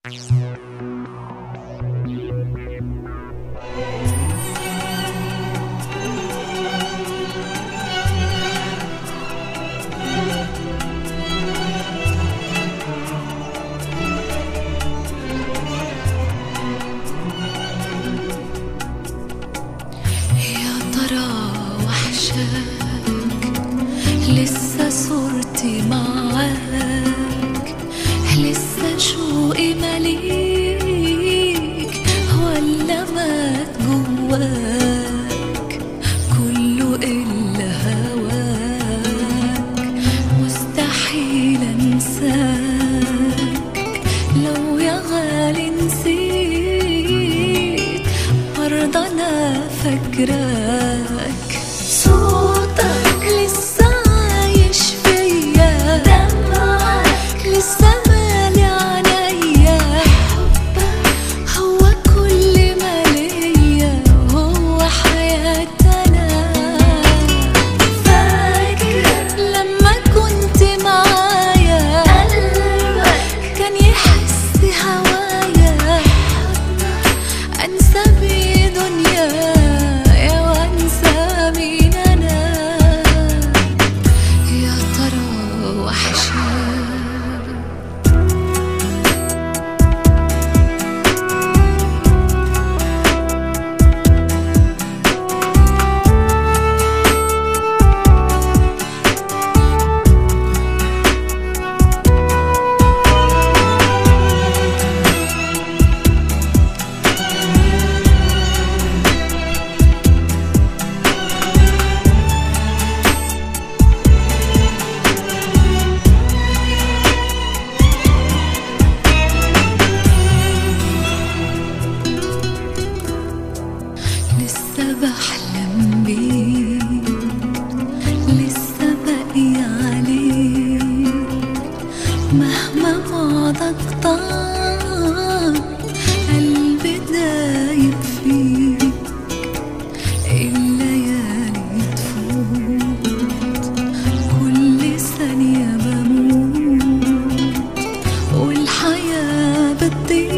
لسه صورتي معاك، لسه شوقي مليك، ولا مات جواك كله إلا هواك. مستحيل أنساك لو يا غالي نسيت، برضه أنا فاكراك. صوتك لسه عايش فيا، دمعك لسه مالي عينيا، حبك هو كل ما ليا، هو حياتنا. فاكر لما كنت معايا، قلبك كان يحس هوايا، انسى بيه دنيا بحلم بيك، لسه باقي عليك، مهما بعدك طال قلبي دايب فيك. الليالي تفوت كل ثانية بموت، والحياة بتضيع